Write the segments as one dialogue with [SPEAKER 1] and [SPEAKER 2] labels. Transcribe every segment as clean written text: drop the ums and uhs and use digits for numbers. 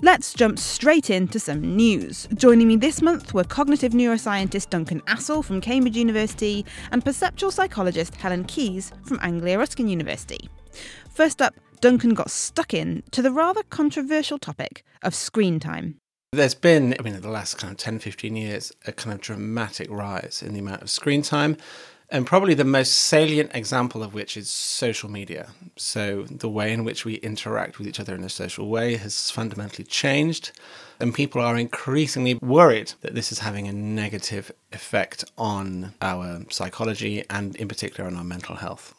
[SPEAKER 1] Let's jump straight into some news. Joining me this month were cognitive neuroscientist Duncan Assel from Cambridge University and perceptual psychologist Helen Keyes from Anglia Ruskin University. First up, Duncan got stuck in to the rather controversial topic of screen time.
[SPEAKER 2] There's been, in the last kind of 10, 15 years, a kind of dramatic rise in the amount of screen time. And probably the most salient example of which is social media. So the way in which we interact with each other in a social way has fundamentally changed. And people are increasingly worried that this is having a negative effect on our psychology and in particular on our mental health.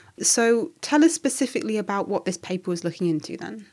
[SPEAKER 3] So tell us specifically about what this paper was looking into then.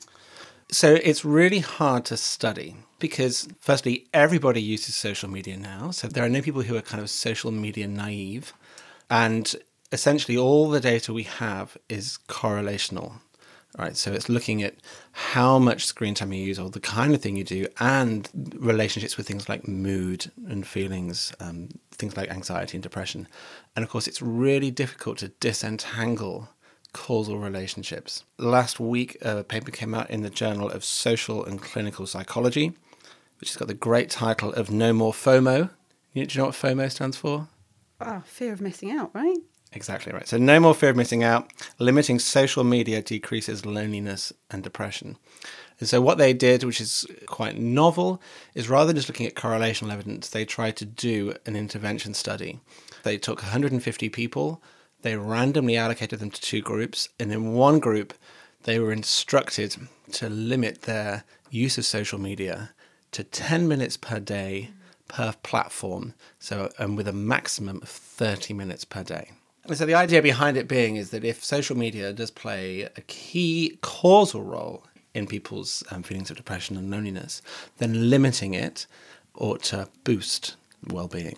[SPEAKER 2] So it's really hard to study because, firstly, everybody uses social media now. So there are no people who are kind of social media naive. And essentially all the data we have is correlational, right? So it's looking at how much screen time you use or the kind of thing you do and relationships with things like mood and feelings, things like anxiety and depression. And of course, it's really difficult to disentangle causal relationships. Last week, a paper came out in the Journal of Social and Clinical Psychology, which has got the great title of No More FOMO. Do you know what FOMO stands for?
[SPEAKER 3] Fear of missing out, right?
[SPEAKER 2] Exactly right. So no more fear of missing out. Limiting social media decreases loneliness and depression. And so what they did, which is quite novel, is rather than just looking at correlational evidence, they tried to do an intervention study. They took 150 people, they randomly allocated them to two groups, and in one group, they were instructed to limit their use of social media to 10 minutes per day per platform, and with a maximum of 30 minutes per day. And so the idea behind it being is that if social media does play a key causal role in people's feelings of depression and loneliness, then limiting it ought to boost well-being.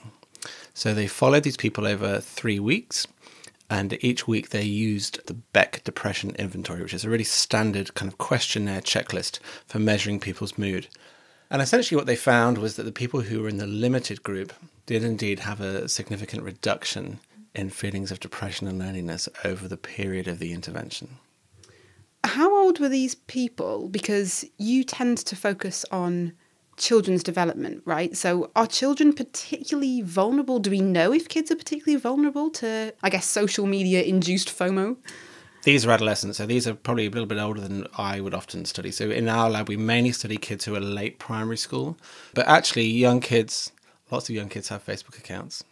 [SPEAKER 2] So they followed these people over 3 weeks, and each week they used the Beck Depression Inventory, which is a really standard kind of questionnaire checklist for measuring people's mood. And essentially what they found was that the people who were in the limited group did indeed have a significant reduction in feelings of depression and loneliness over the period of the intervention.
[SPEAKER 3] How old were these people? Because you tend to focus on children's development, right? So are children particularly vulnerable? Do we know if kids are particularly vulnerable to, social media-induced FOMO?
[SPEAKER 2] These are adolescents, so these are probably a little bit older than I would often study. So in our lab, we mainly study kids who are late primary school. But actually, lots of young kids have Facebook accounts.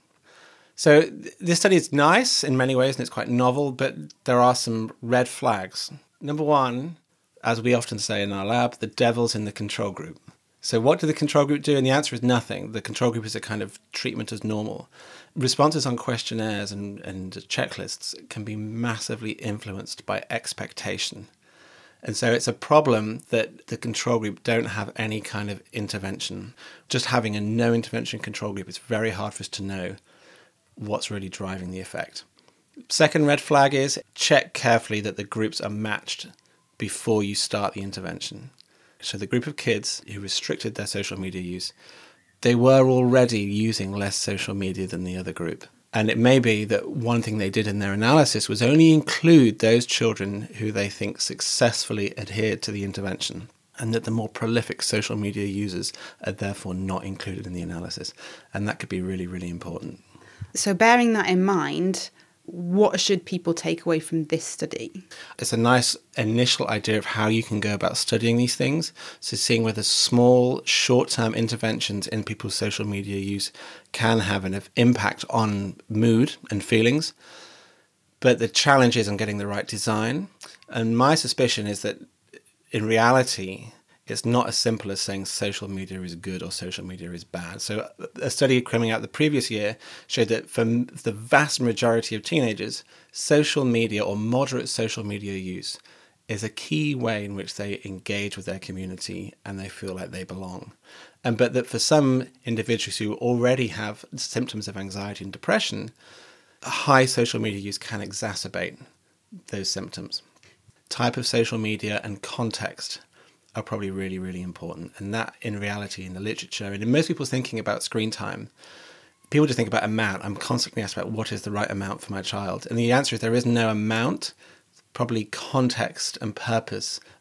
[SPEAKER 2] So this study is nice in many ways, and it's quite novel, but there are some red flags. Number one, as we often say in our lab, the devil's in the control group. So what did the control group do? And the answer is nothing. The control group is a kind of treatment as normal. Responses on questionnaires and checklists can be massively influenced by expectation. And so it's a problem that the control group don't have any kind of intervention. Just having a no intervention control group, it's very hard for us to know what's really driving the effect. Second red flag is check carefully that the groups are matched before you start the intervention. So the group of kids who restricted their social media use, they were already using less social media than the other group. And it may be that one thing they did in their analysis was only include those children who they think successfully adhered to the intervention, and that the more prolific social media users are therefore not included in the analysis. And that could be really, really important.
[SPEAKER 3] So bearing that in mind, what should people take away from this study?
[SPEAKER 2] It's a nice initial idea of how you can go about studying these things. So seeing whether small, short-term interventions in people's social media use can have an impact on mood and feelings. But the challenge is on getting the right design. And my suspicion is that in reality, it's not as simple as saying social media is good or social media is bad. So a study coming out the previous year showed that for the vast majority of teenagers, social media or moderate social media use is a key way in which they engage with their community and they feel like they belong. But that for some individuals who already have symptoms of anxiety and depression, high social media use can exacerbate those symptoms. Type of social media and context are probably really, really important. And that, in reality, in the literature, and in most people's thinking about screen time, people just think about amount. I'm constantly asked about what is the right amount for my child. And the answer is there is no amount. Probably context and purpose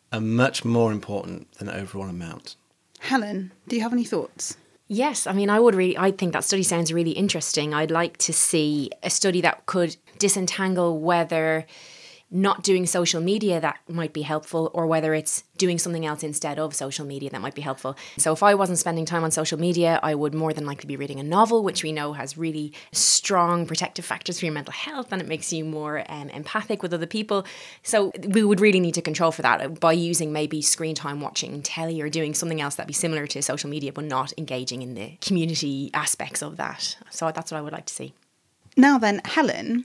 [SPEAKER 2] are much more important than overall amount.
[SPEAKER 3] Helen, do you have any thoughts?
[SPEAKER 4] Yes, I mean, I think that study sounds really interesting. I'd like to see a study that could disentangle whether not doing social media that might be helpful or whether it's doing something else instead of social media that might be helpful. So if I wasn't spending time on social media, I would more than likely be reading a novel, which we know has really strong protective factors for your mental health, and it makes you more empathic with other people. So we would really need to control for that by using maybe screen time, watching telly, or doing something else that'd be similar to social media but not engaging in the community aspects of that. So that's what I would like to see.
[SPEAKER 3] Now then, Helen,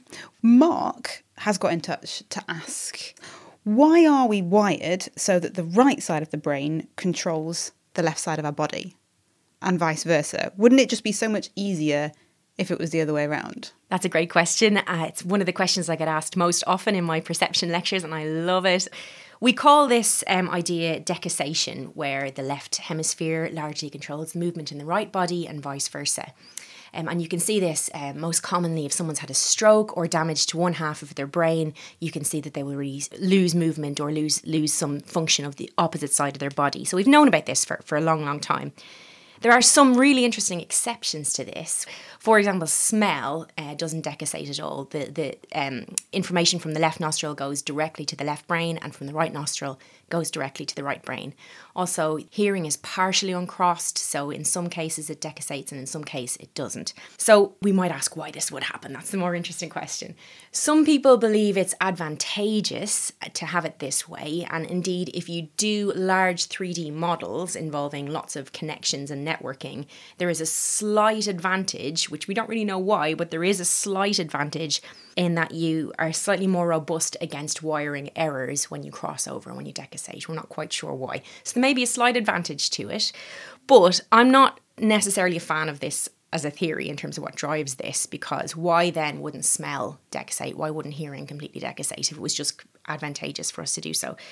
[SPEAKER 3] Mark has got in touch to ask, why are we wired so that the right side of the brain controls the left side of our body and vice versa? Wouldn't it just be so much easier if it was the other way around?
[SPEAKER 4] That's a great question. It's one of the questions I get asked most often in my perception lectures, and I love it. We call this idea decussation, where the left hemisphere largely controls movement in the right body and vice versa. And you can see this most commonly if someone's had a stroke or damage to one half of their brain. You can see that they will really lose movement or lose some function of the opposite side of their body. So we've known about this for a long, long time. There are some really interesting exceptions to this. For example, smell doesn't decussate at all. The information from the left nostril goes directly to the left brain, and from the right nostril goes directly to the right brain. Also, hearing is partially uncrossed, so in some cases it decussates and in some cases it doesn't. So we might ask why this would happen. That's the more interesting question. Some people believe it's advantageous to have it this way, and indeed if you do large 3D models involving lots of connections and networking, there is a slight advantage, which we don't really know why, but there is a slight advantage in that you are slightly more robust against wiring errors when you cross over and when you decussate. We're not quite sure why. So there may be a slight advantage to it, but I'm not necessarily a fan of this as a theory in terms of what drives this, because why then wouldn't smell decussate? Why wouldn't hearing completely decussate if it was just advantageous for us to do so?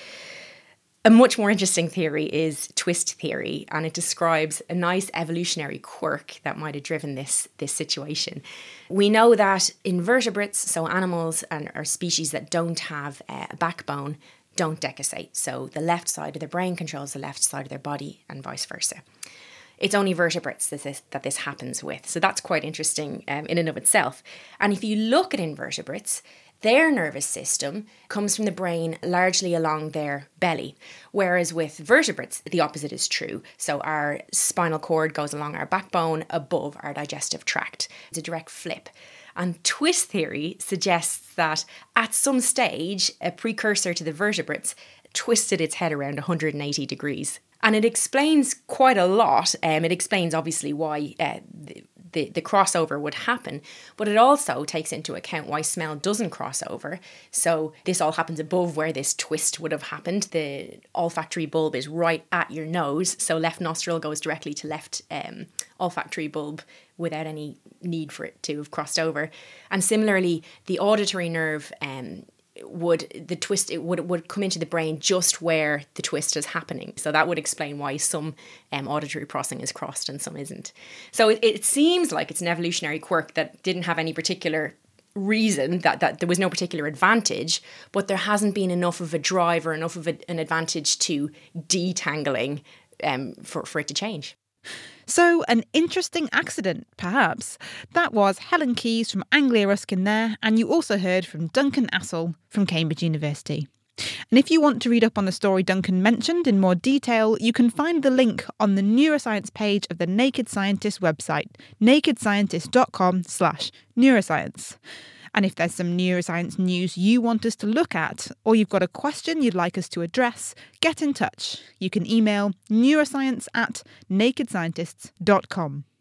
[SPEAKER 4] A much more interesting theory is twist theory, and it describes a nice evolutionary quirk that might have driven this situation. We know that invertebrates, so animals or species that don't have a backbone, don't decussate. So the left side of their brain controls the left side of their body and vice versa. It's only vertebrates that this happens with. So that's quite interesting in and of itself. And if you look at invertebrates, their nervous system comes from the brain largely along their belly, whereas with vertebrates, the opposite is true. So our spinal cord goes along our backbone above our digestive tract. It's a direct flip. And twist theory suggests that at some stage, a precursor to the vertebrates twisted its head around 180 degrees. And it explains quite a lot. It explains obviously why the crossover would happen, but it also takes into account why smell doesn't cross over. So this all happens above where this twist would have happened. The olfactory bulb is right at your nose, so left nostril goes directly to left olfactory bulb without any need for it to have crossed over. And similarly, the auditory nerve would come into the brain just where the twist is happening. So that would explain why some auditory processing is crossed and some isn't. So it seems like it's an evolutionary quirk that didn't have any particular reason, that there was no particular advantage, but there hasn't been enough of a drive or enough of an advantage to detangling for it to change.
[SPEAKER 1] So, an interesting accident, perhaps. That was Helen Keyes from Anglia Ruskin there, and you also heard from Duncan Assel from Cambridge University. And if you want to read up on the story Duncan mentioned in more detail, you can find the link on the neuroscience page of the Naked Scientist website, nakedscientist.com/neuroscience. And if there's some neuroscience news you want us to look at, or you've got a question you'd like us to address, get in touch. You can email neuroscience@nakedscientists.com.